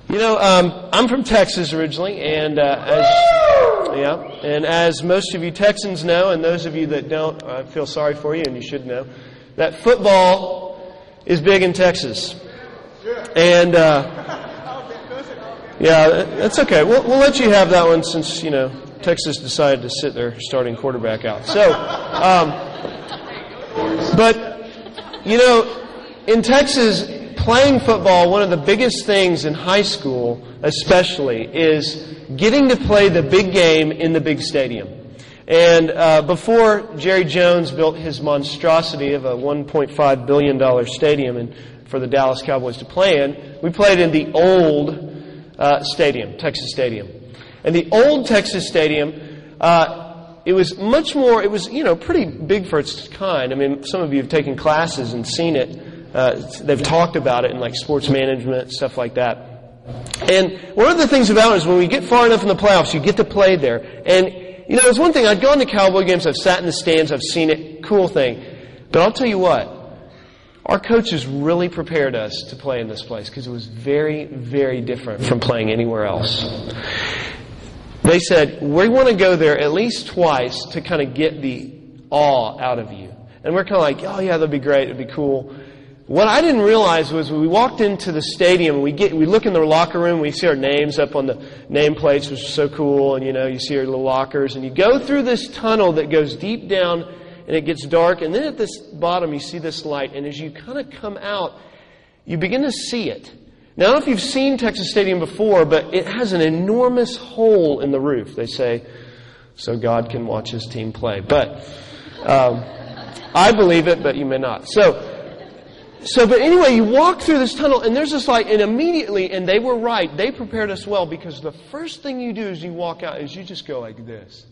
I'm from Texas originally, and as most of you Texans know, and those of you that don't, I feel sorry for you, and you should know, that football is big in Texas. And that's okay. We'll let you have that one since Texas decided to sit their starting quarterback out. So, in Texas, playing football, one of the biggest things in high school especially is getting to play the big game in the big stadium. And before Jerry Jones built his monstrosity of a $1.5 billion stadium for the Dallas Cowboys to play in, we played in the old stadium, Texas Stadium. And the old Texas Stadium, it was much more, it was, pretty big for its kind. I mean, some of you have taken classes and seen it. They've talked about it in like sports management, stuff like that. And one of the things about it is when we get far enough in the playoffs, you get to play there. And, it's one thing, I'd gone to Cowboy games, I've sat in the stands, I've seen it, cool thing. But I'll tell you what, our coaches really prepared us to play in this place because it was very, very different from playing anywhere else. They said, we want to go there at least twice to kind of get the awe out of you. And we're kind of like, oh yeah, that'd be great, it'd be cool. What I didn't realize was when we walked into the stadium, we look in the locker room, we see our names up on the nameplates, which is so cool, and you see our little lockers, and you go through this tunnel that goes deep down, and it gets dark, and then at this bottom you see this light, and as you kind of come out, you begin to see it. Now, I don't know if you've seen Texas Stadium before, but it has an enormous hole in the roof, they say, so God can watch His team play. But I believe it, but you may not. But anyway, you walk through this tunnel, and there's this light, and immediately, and they were right, they prepared us well, because the first thing you do as you walk out is you just go like this.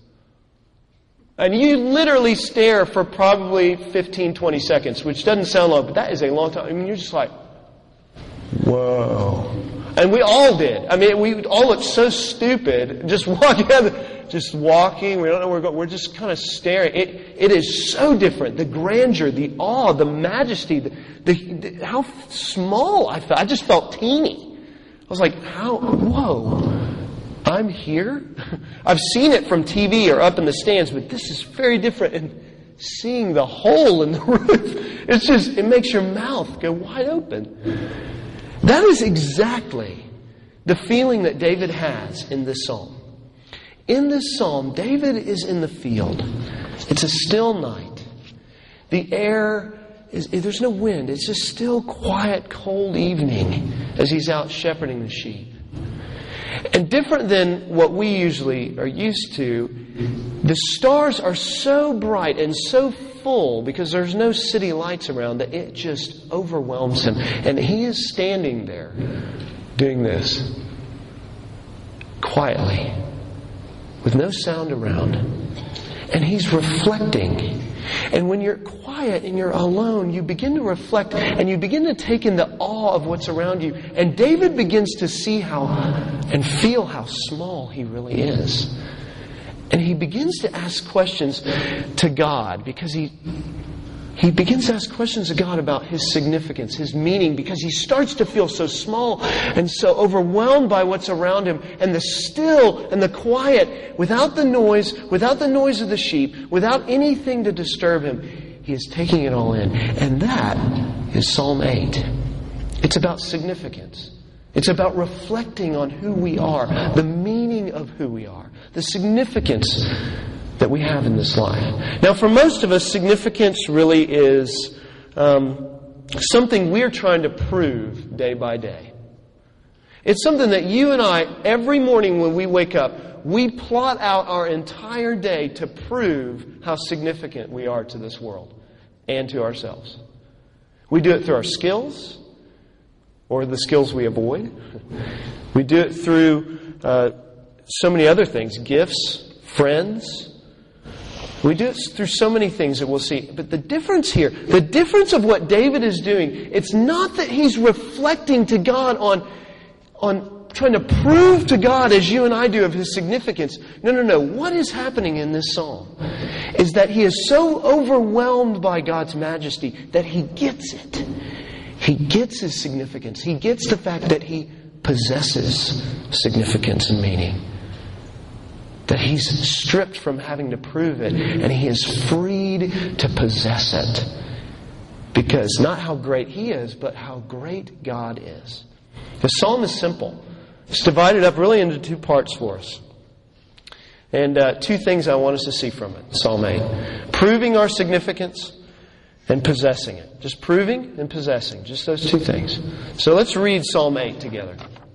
And you literally stare for probably 15, 20 seconds, which doesn't sound long, but that is a long time. I mean, you're just like, whoa. And we all did. I mean, we all looked so stupid, just walking, we don't know where we're going, we're just kind of staring. It is so different. The grandeur, the awe, the majesty, how small I felt. I just felt teeny. I was like, whoa, I'm here? I've seen it from TV or up in the stands, but this is very different. And seeing the hole in the roof, it makes your mouth go wide open. That is exactly the feeling that David has in this psalm. In this psalm, David is in the field. It's a still night. The air there's no wind. It's just still, quiet, cold evening as he's out shepherding the sheep. And different than what we usually are used to, the stars are so bright and so full because there's no city lights around that it just overwhelms him. And he is standing there doing this quietly with no sound around. And he's reflecting. And when you're quiet and you're alone, you begin to reflect and you begin to take in the awe of what's around you. And David begins to see and feel how small he really is. And he begins to ask questions to God because he begins to ask questions to God about His significance, His meaning, because he starts to feel so small and so overwhelmed by what's around him. And the still and the quiet, without the noise of the sheep, without anything to disturb him, he is taking it all in. And that is Psalm 8. It's about significance. It's about reflecting on who we are, the meaning of who we are, the significance that we have in this life. Now, for most of us, significance really is something we're trying to prove day by day. It's something that you and I, every morning when we wake up, we plot out our entire day to prove how significant we are to this world and to ourselves. We do it through our skills or the skills we avoid. We do it through so many other things, gifts, friends. We do it through so many things that we'll see. But the difference here, the difference of what David is doing, it's not that he's reflecting to God on trying to prove to God, as you and I do, of His significance. No. What is happening in this psalm is that he is so overwhelmed by God's majesty that he gets it. He gets His significance. He gets the fact that He possesses significance and meaning. That he's stripped from having to prove it, and he is freed to possess it. Because not how great he is, but how great God is. The psalm is simple. It's divided up really into two parts for us. And two things I want us to see from it. Psalm 8. Proving our significance and possessing it. Just proving and possessing. Just those two things. So let's read Psalm 8 together.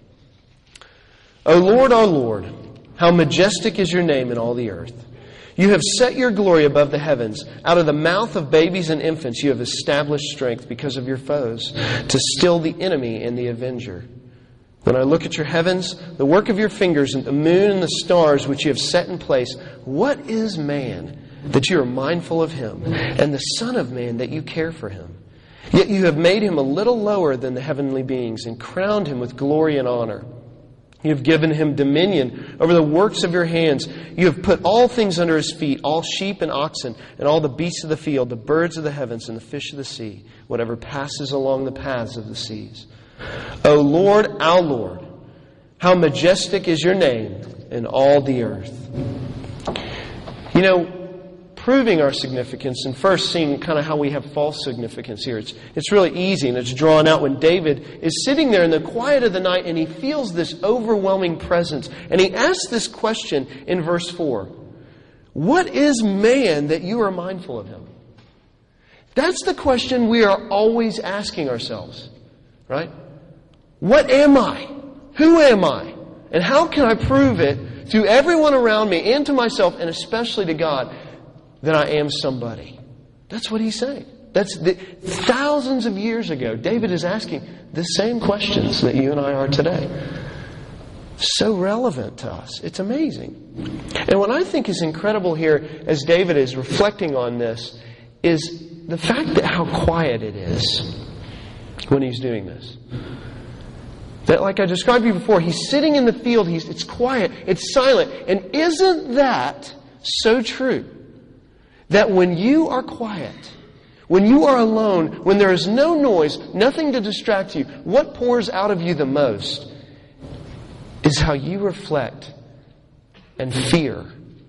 O Lord, our Lord, how majestic is your name in all the earth. You have set your glory above the heavens. Out of the mouth of babies and infants you have established strength because of your foes, to still the enemy and the avenger. When I look at your heavens, the work of your fingers, and the moon and the stars which you have set in place, what is man that you are mindful of him, and the Son of Man that you care for him? Yet you have made him a little lower than the heavenly beings, and crowned him with glory and honor. You have given him dominion over the works of your hands. You have put all things under his feet, all sheep and oxen, and all the beasts of the field, the birds of the heavens, and the fish of the sea, whatever passes along the paths of the seas. O Lord, our Lord, how majestic is your name in all the earth. You know, proving our significance and first seeing kind of how we have false significance here. It's really easy, and it's drawn out when David is sitting there in the quiet of the night and he feels this overwhelming presence. And he asks this question in verse 4. What is man that you are mindful of him? That's the question we are always asking ourselves, right? What am I? Who am I? And how can I prove it to everyone around me and to myself, and especially to God, that I am somebody? That's what he's saying. Thousands of years ago, David is asking the same questions that you and I are today. So relevant to us. It's amazing. And what I think is incredible here, as David is reflecting on this, is the fact that how quiet it is when he's doing this. That, like I described to you before, he's sitting in the field, it's quiet, it's silent. And isn't that so true? That when you are quiet, when you are alone, when there is no noise, nothing to distract you, what pours out of you the most is how you reflect and fear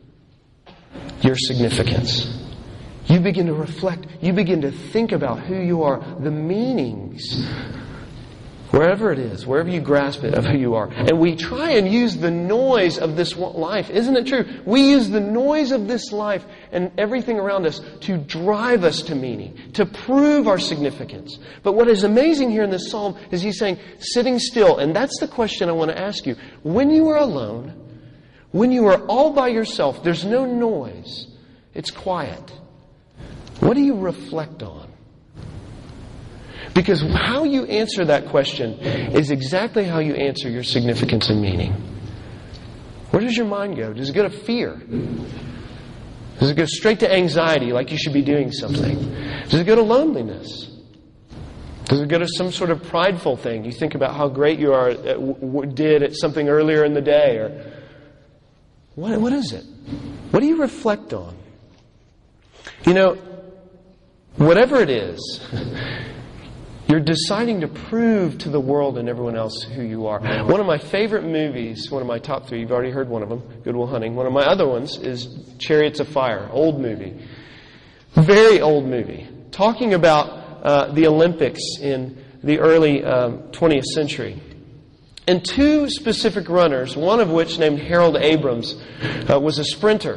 your significance. You begin to reflect, you begin to think about who you are, the meanings, wherever it is, wherever you grasp it, of who you are. And we try and use the noise of this life. Isn't it true? We use the noise of this life and everything around us to drive us to meaning, to prove our significance. But what is amazing here in this psalm is he's saying, sitting still. And that's the question I want to ask you. When you are alone, when you are all by yourself, there's no noise, it's quiet. What do you reflect on? Because how you answer that question is exactly how you answer your significance and meaning. Where does your mind go? Does it go to fear? Does it go straight to anxiety, like you should be doing something? Does it go to loneliness? Does it go to some sort of prideful thing? You think about how great you are did at something earlier in the day, or what is it? What do you reflect on? You know, whatever it is, you're deciding to prove to the world and everyone else who you are. One of my favorite movies, one of my top three, you've already heard one of them, Good Will Hunting. One of my other ones is Chariots of Fire, old movie. Very old movie. Talking about the Olympics in the early 20th century. And two specific runners, one of which named Harold Abrams, was a sprinter.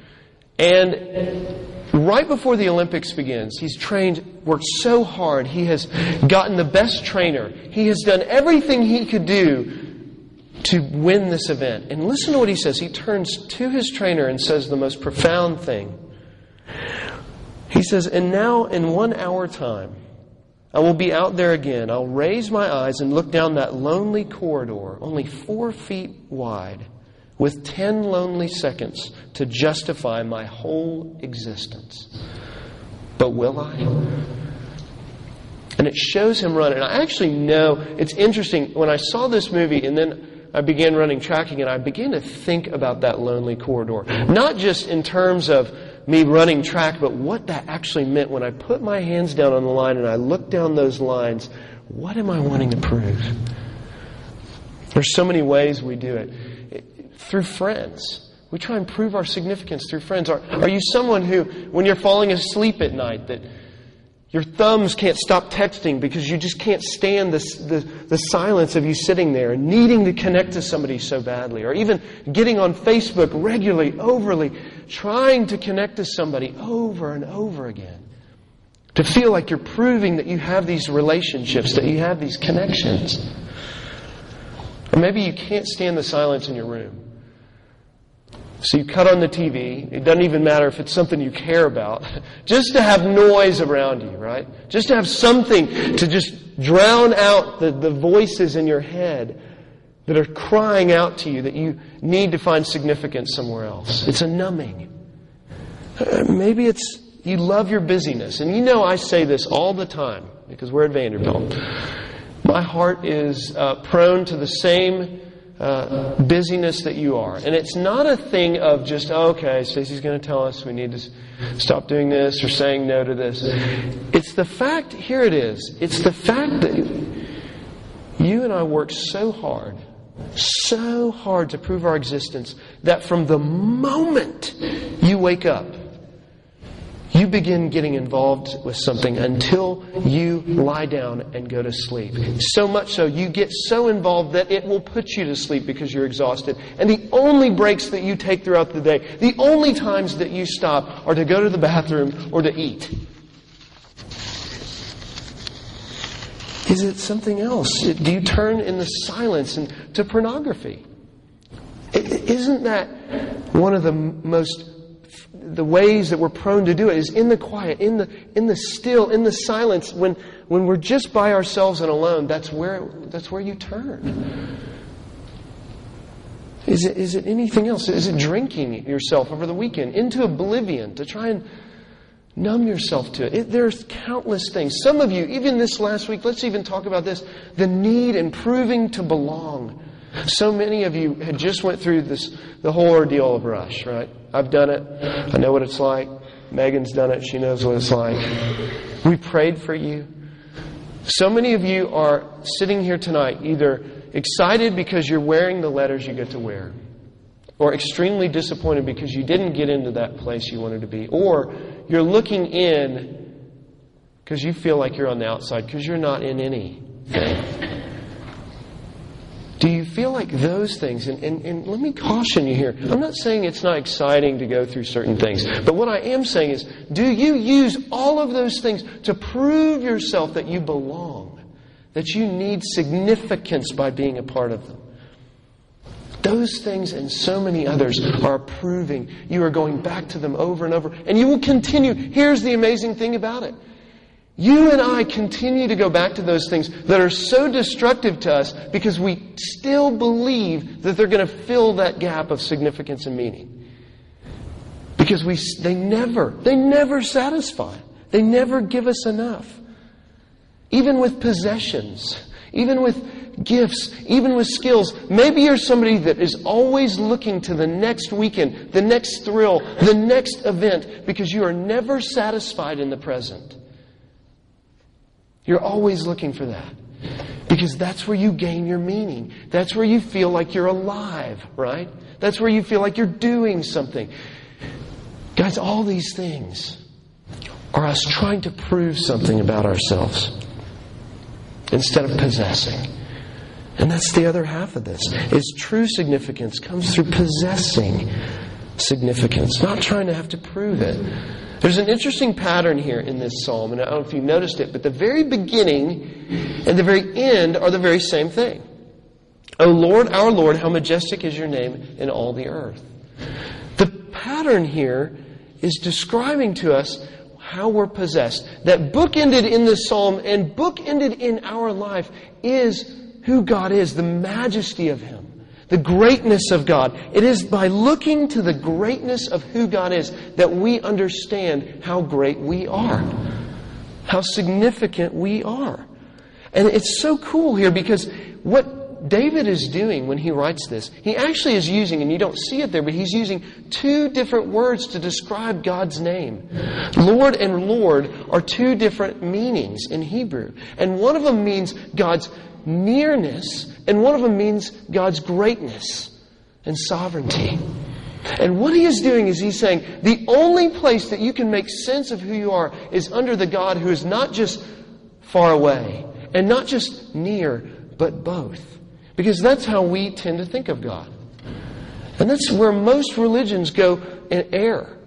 And right before the Olympics begins, he's worked so hard. He has gotten the best trainer. He has done everything he could do to win this event. And listen to what he says. He turns to his trainer and says the most profound thing. He says, "And now in 1 hour time, I will be out there again. I'll raise my eyes and look down that lonely corridor, only 4 feet wide, with 10 lonely seconds to justify my whole existence. But will I?" And it shows him run. And I actually know, it's interesting, when I saw this movie and then I began running track again, I began to think about that lonely corridor. Not just in terms of me running track, but what that actually meant when I put my hands down on the line and I looked down those lines. What am I wanting to prove? There's so many ways we do it. Through friends. We try and prove our significance through friends. Are you someone who, when you're falling asleep at night, that your thumbs can't stop texting because you just can't stand the silence of you sitting there and needing to connect to somebody so badly? Or even getting on Facebook regularly, overly, trying to connect to somebody over and over again. To feel like you're proving that you have these relationships, that you have these connections. Or maybe you can't stand the silence in your room. So you cut on the TV. It doesn't even matter if it's something you care about. Just to have noise around you, right? Just to have something to just drown out the voices in your head that are crying out to you that you need to find significance somewhere else. It's a numbing. Maybe it's you love your busyness. And you know I say this all the time because we're at Vanderbilt. My heart is prone to the same busyness that you are. And it's not a thing of just, okay, Stacey's going to tell us we need to stop doing this or saying no to this. It's the fact, here it is, it's the fact that you and I work so hard to prove our existence that from the moment you wake up, you begin getting involved with something until you lie down and go to sleep. So much so, you get so involved that it will put you to sleep because you're exhausted. And the only breaks that you take throughout the day, the only times that you stop are to go to the bathroom or to eat. Is it something else? Do you turn in the silence to pornography? Isn't that one of the ways that we're prone to do it is in the quiet, in the still, in the silence. When we're just by ourselves and alone, that's where you turn. Is it anything else? Is it drinking yourself over the weekend into oblivion to try and numb yourself to it? There's countless things. Some of you, even this last week, let's even talk about this, the need in proving to belong. So many of you had just went through the whole ordeal of Rush, right? I've done it. I know what it's like. Megan's done it. She knows what it's like. We prayed for you. So many of you are sitting here tonight either excited because you're wearing the letters you get to wear, or extremely disappointed because you didn't get into that place you wanted to be, or you're looking in because you feel like you're on the outside because you're not in anything. Do you feel like those things, and let me caution you here, I'm not saying it's not exciting to go through certain things, but what I am saying is, do you use all of those things to prove yourself that you belong, that you need significance by being a part of them? Those things and so many others are proving you are going back to them over and over, and you will continue. Here's the amazing thing about it. You and I continue to go back to those things that are so destructive to us because we still believe that they're going to fill that gap of significance and meaning. Because they never satisfy. They never give us enough. Even with possessions, even with gifts, even with skills. Maybe you're somebody that is always looking to the next weekend, the next thrill, the next event, because you are never satisfied in the present. You're always looking for that. Because that's where you gain your meaning. That's where you feel like you're alive, right? That's where you feel like you're doing something. Guys, all these things are us trying to prove something about ourselves instead of possessing. And that's the other half of this. Is true significance comes through possessing significance, not trying to have to prove it. There's an interesting pattern here in this psalm, and I don't know if you noticed it, but the very beginning and the very end are the very same thing. O Lord, our Lord, how majestic is your name in all the earth. The pattern here is describing to us how we're possessed. That bookended in this psalm and bookended in our life is who God is, the majesty of Him. The greatness of God. It is by looking to the greatness of who God is that we understand how great we are. How significant we are. And it's so cool here because what David is doing when he writes this, he actually is using, and you don't see it there, but he's using two different words to describe God's name. Lord and Lord are two different meanings in Hebrew. And one of them means God's nearness, and one of them means God's greatness and sovereignty. And what he is doing is he's saying, the only place that you can make sense of who you are is under the God who is not just far away, and not just near, but both. Because that's how we tend to think of God. And that's where most religions go in error.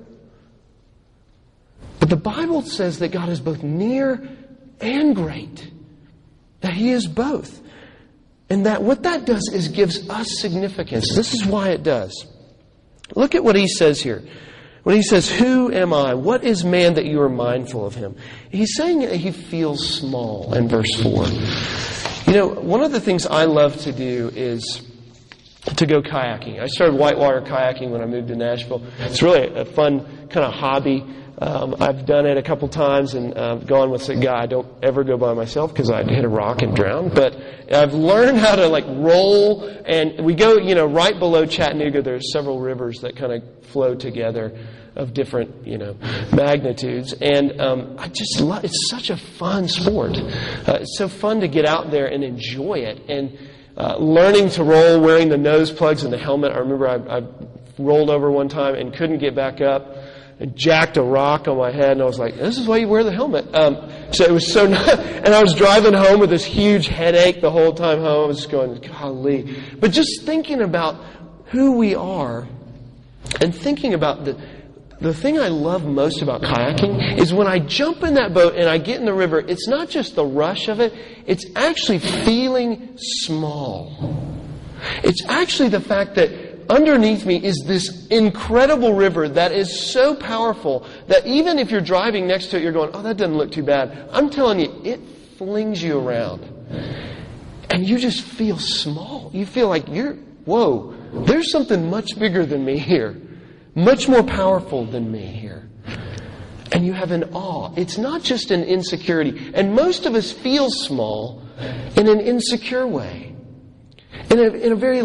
But the Bible says that God is both near and great. That He is both. And that what that does is gives us significance. This is why it does. Look at what he says here. When he says, who am I? What is man that you are mindful of him? He's saying that he feels small in verse 4. You know, one of the things I love to do is to go kayaking. I started whitewater kayaking when I moved to Nashville. It's really a fun kind of hobby. I've done it a couple times and gone with a guy. I don't ever go by myself because I'd hit a rock and drown. But I've learned how to roll, and we go, right below Chattanooga. There's several rivers that kind of flow together of different, magnitudes. And I just love, it's such a fun sport. It's so fun to get out there and enjoy it. And learning to roll, wearing the nose plugs and the helmet. I remember I rolled over one time and couldn't get back up. And jacked a rock on my head, and I was like, this is why you wear the helmet. So it was so nice. And I was driving home with this huge headache the whole time home. I was just going, golly. But just thinking about who we are and thinking about the thing I love most about kayaking is when I jump in that boat and I get in the river, it's not just the rush of it, it's actually feeling small. It's actually the fact that underneath me is this incredible river that is so powerful that even if you're driving next to it, you're going, oh, that doesn't look too bad. I'm telling you, it flings you around. And you just feel small. You feel like whoa, there's something much bigger than me here. Much more powerful than me here. And you have an awe. It's not just an insecurity. And most of us feel small in an insecure way. In a very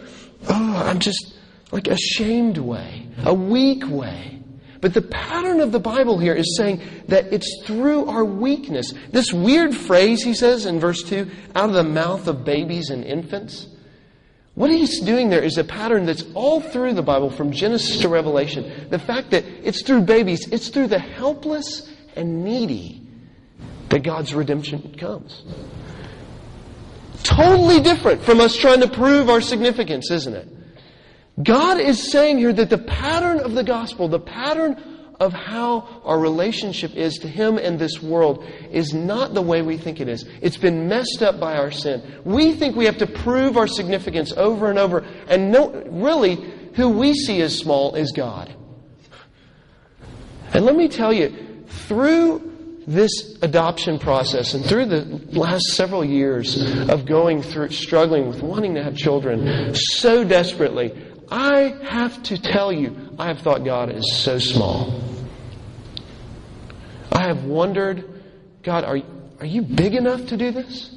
I'm just ashamed way, a weak way. But the pattern of the Bible here is saying that it's through our weakness. This weird phrase, he says in verse 2, out of the mouth of babies and infants. What he's doing there is a pattern that's all through the Bible from Genesis to Revelation. The fact that it's through babies, it's through the helpless and needy that God's redemption comes. Totally different from us trying to prove our significance, isn't it? God is saying here that the pattern of the gospel, the pattern of how our relationship is to Him and this world is not the way we think it is. It's been messed up by our sin. We think we have to prove our significance over and over. And really, who we see as small is God. And let me tell you, through this adoption process and through the last several years of going through, struggling with wanting to have children so desperately, I have to tell you, I have thought God is so small. I have wondered, God, are you big enough to do this?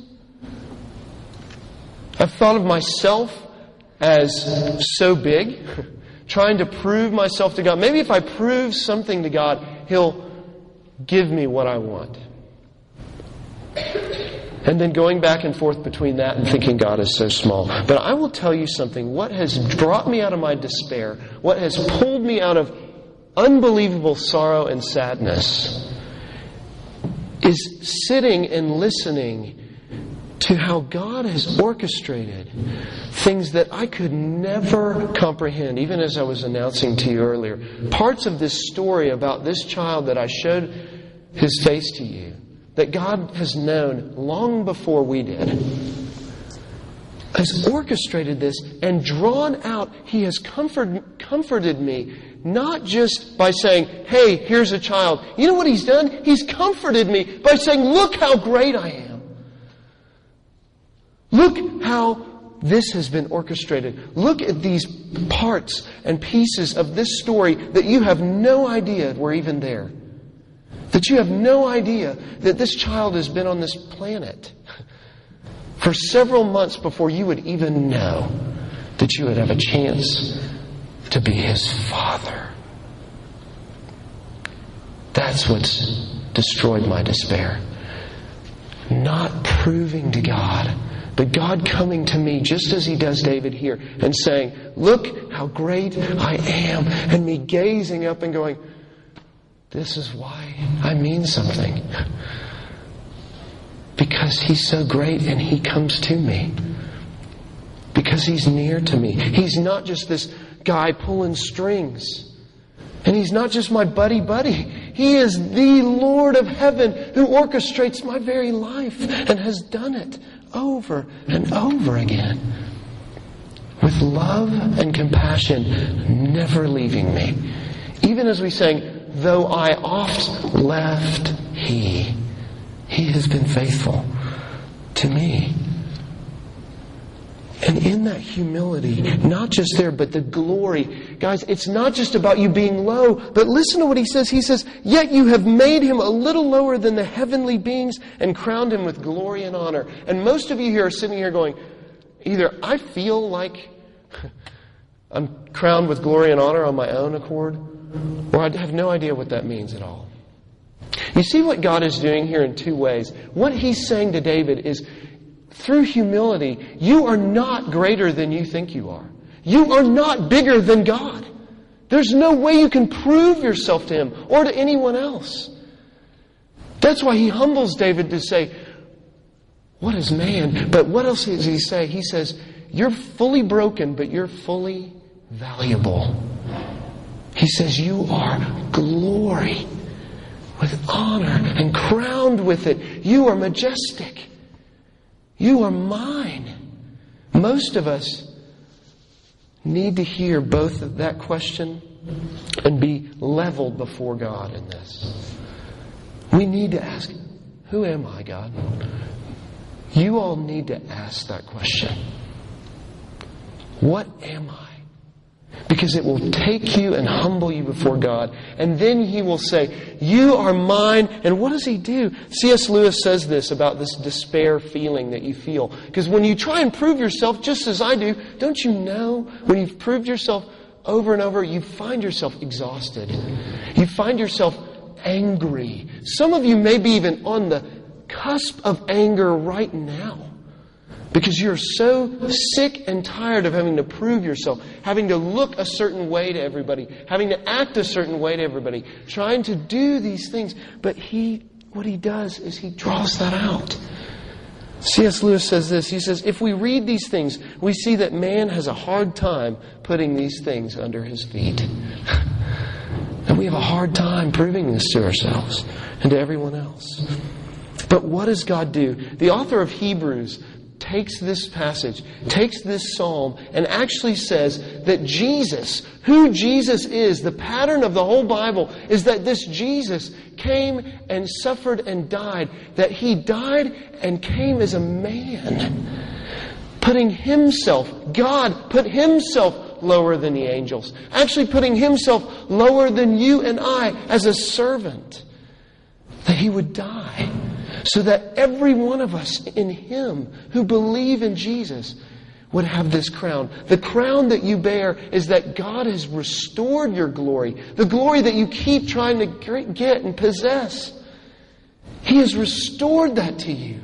I've thought of myself as so big, trying to prove myself to God. Maybe if I prove something to God, He'll give me what I want. And then going back and forth between that and thinking God is so small. But I will tell you something. What has brought me out of my despair, what has pulled me out of unbelievable sorrow and sadness, is sitting and listening to how God has orchestrated things that I could never comprehend, even as I was announcing to you earlier. Parts of this story about this child that I showed his face to you, that God has known long before we did, has orchestrated this and drawn out. He has comforted me, not just by saying, hey, here's a child. You know what He's done? He's comforted me by saying, look how great I am. Look how this has been orchestrated. Look at these parts and pieces of this story that you have no idea were even there. That you have no idea that this child has been on this planet for several months before you would even know that you would have a chance to be His Father. That's what's destroyed my despair. Not proving to God, but God coming to me just as He does David here and saying, look how great I am. And me gazing up and going, this is why I mean something. Because He's so great and He comes to me. Because He's near to me. He's not just this guy pulling strings. And He's not just my buddy. He is the Lord of heaven who orchestrates my very life and has done it over and over again. With love and compassion never leaving me. Even as we sang, though I oft left He has been faithful to me. And in that humility, not just there, but the glory. Guys, it's not just about you being low, but listen to what He says. He says, yet you have made Him a little lower than the heavenly beings and crowned Him with glory and honor. And most of you here are sitting here going, either I feel like I'm crowned with glory and honor on my own accord, or I have no idea what that means at all. You see what God is doing here in two ways. What He's saying to David is, through humility, you are not greater than you think you are. You are not bigger than God. There's no way you can prove yourself to Him or to anyone else. That's why He humbles David to say, what is man? But what else does He say? He says, you're fully broken, but you're fully valuable. He says, you are glory with honor and crowned with it. You are majestic. You are mine. Most of us need to hear both of that question and be leveled before God in this. We need to ask, who am I, God? You all need to ask that question. What am I? Because it will take you and humble you before God. And then He will say, you are mine. And what does He do? C.S. Lewis says this about this despair feeling that you feel. Because when you try and prove yourself, just as I do, don't you know when you've proved yourself over and over, you find yourself exhausted. You find yourself angry. Some of you may be even on the cusp of anger right now. Because you're so sick and tired of having to prove yourself, having to look a certain way to everybody, having to act a certain way to everybody, trying to do these things. But what He does is He draws that out. C.S. Lewis says this. He says, if we read these things, we see that man has a hard time putting these things under his feet. And we have a hard time proving this to ourselves and to everyone else. But what does God do? The author of Hebrews takes this passage, takes this psalm, and actually says that Jesus, who Jesus is, the pattern of the whole Bible, is that this Jesus came and suffered and died, that He died and came as a man, putting Himself, God put Himself lower than the angels, actually putting Himself lower than you and I as a servant, that He would die. So that every one of us in Him who believe in Jesus would have this crown. The crown that you bear is that God has restored your glory. The glory that you keep trying to get and possess. He has restored that to you.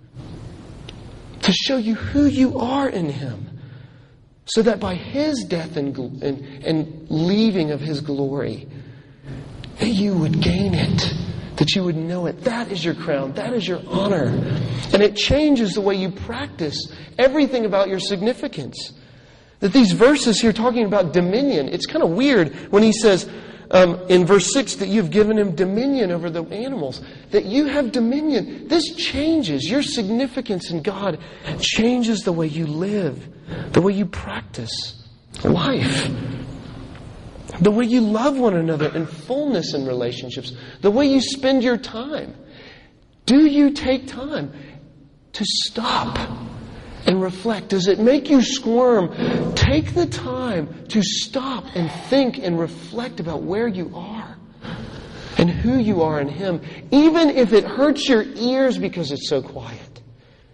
To show you who you are in Him. So that by His death and leaving of His glory, that you would gain it. That you would know it. That is your crown. That is your honor. And it changes the way you practice everything about your significance. That these verses here talking about dominion, it's kind of weird when He says in verse 6 that you've given Him dominion over the animals. That you have dominion. This changes your significance in God. Changes the way you live. The way you practice life. The way you love one another in fullness in relationships. The way you spend your time. Do you take time to stop and reflect? Does it make you squirm? Take the time to stop and think and reflect about where you are and who you are in Him. Even if it hurts your ears because it's so quiet.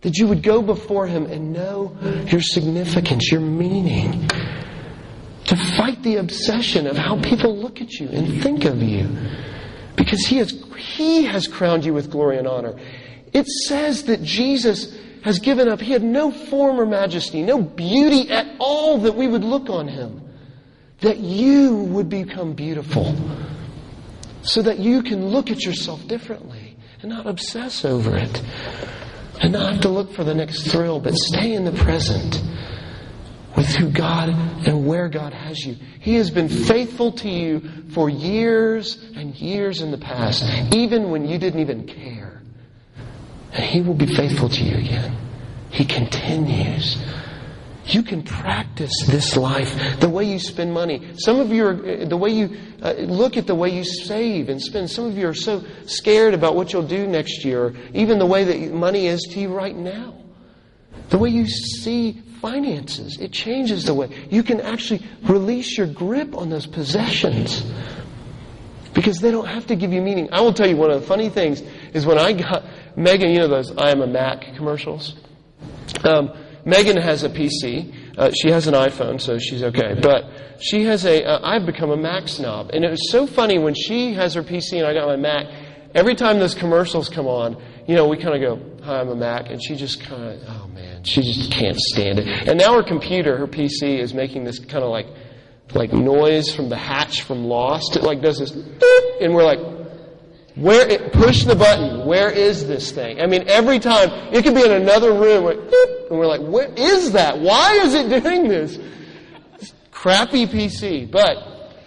That you would go before Him and know your significance, your meaning. To fight the obsession of how people look at you and think of you. Because He has crowned you with glory and honor. It says that Jesus has given up. He had no form or majesty, no beauty at all that we would look on Him. That you would become beautiful. So that you can look at yourself differently and not obsess over it. And not have to look for the next thrill, but stay in the present with who God and where God has you. He has been faithful to you for years and years in the past, even when you didn't even care. And He will be faithful to you again. He continues. You can practice this life, the way you spend money. Some of you the way you look at the way you save and spend. Some of you are so scared about what you'll do next year, or even the way that money is to you right now. The way you see finances, it changes the way. You can actually release your grip on those possessions because they don't have to give you meaning. I will tell you, one of the funny things is when I got Megan, you know those I Am a Mac commercials? Megan has a PC. She has an iPhone, so she's okay. But she has I've become a Mac snob. And it was so funny when she has her PC and I got my Mac. Every time those commercials come on, we kind of go, "Hi, I'm a Mac." And she just kind of, oh man, she just can't stand it. And now her computer, her PC, is making this kind of like noise from the hatch from Lost. It like does this, and we're like, push the button. Where is this thing? I mean, every time, it could be in another room, and we're like, where is that? Why is it doing this? Crappy PC. But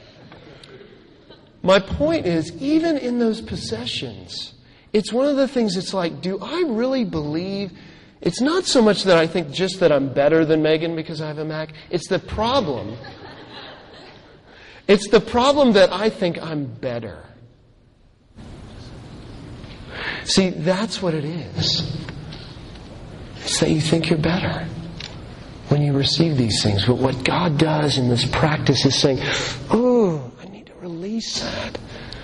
my point is, even in those possessions, it's one of the things that's like, do I really believe? It's not so much that I think just that I'm better than Megan because I have a Mac. It's the problem. It's the problem that I think I'm better. See, that's what it is. It's that you think you're better when you receive these things. But what God does in this practice is saying, oh, I need to release that.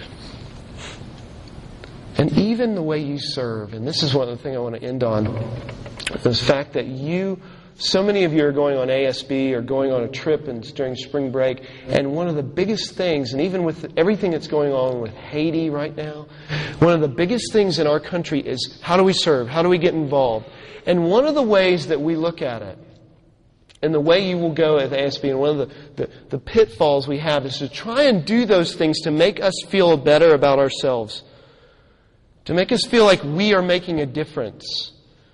And even the way you serve, and this is one of the things I want to end on, is the fact that so many of you are going on ASB or going on a trip during spring break, and one of the biggest things, and even with everything that's going on with Haiti right now, one of the biggest things in our country is how do we serve? How do we get involved? And one of the ways that we look at it, and the way you will go at ASB, and one of the pitfalls we have is to try and do those things to make us feel better about ourselves. To make us feel like we are making a difference.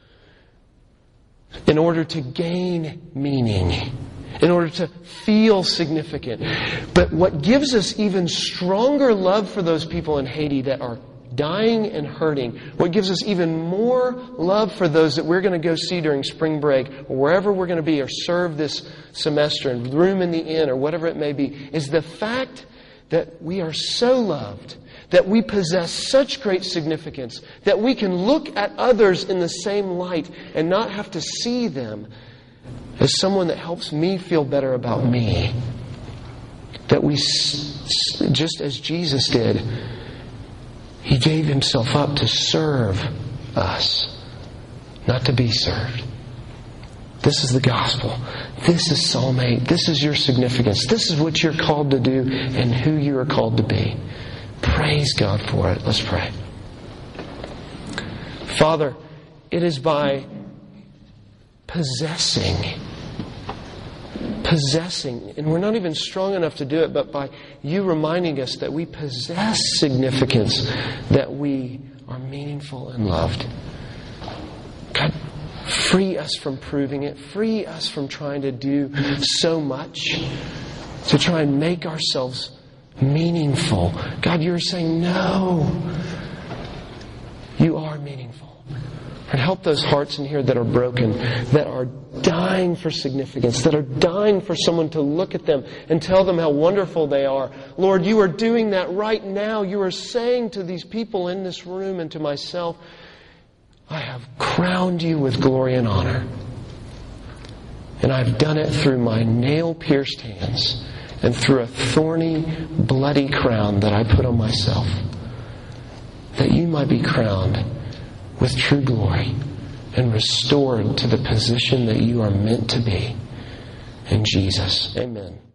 In order to gain meaning. In order to feel significant. But what gives us even stronger love for those people in Haiti that are dying and hurting, what gives us even more love for those that we're going to go see during spring break, or wherever we're going to be, or serve this semester, and room in the inn, or whatever it may be, is the fact that we are so loved, that we possess such great significance, that we can look at others in the same light and not have to see them as someone that helps me feel better about me. That we, just as Jesus did, He gave Himself up to serve us, not to be served. This is the gospel. This is Psalm 8. This is your significance. This is what you're called to do and who you are called to be. Praise God for it. Let's pray. Father, it is by possessing, and we're not even strong enough to do it, but by you reminding us that we possess significance, that we are meaningful and loved. God, free us from proving it. Free us from trying to do so much to try and make ourselves meaningful. God, you're saying, no, you are meaningful. And help those hearts in here that are broken, that are dying for significance, that are dying for someone to look at them and tell them how wonderful they are. Lord, you are doing that right now. You are saying to these people in this room and to myself, I have crowned you with glory and honor. And I've done it through my nail-pierced hands and through a thorny, bloody crown that I put on myself. That you might be crowned with true glory, and restored to the position that you are meant to be. In Jesus. Amen.